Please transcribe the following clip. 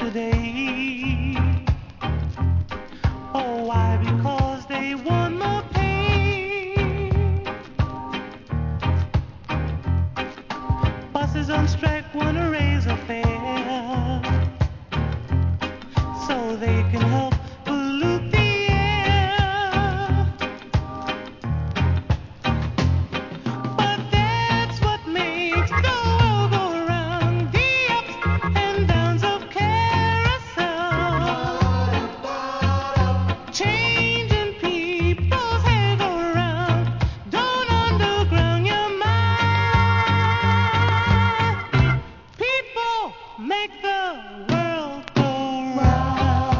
today. Oh, why? Because they want more pay. Buses on strike wanna raise a fare so they can help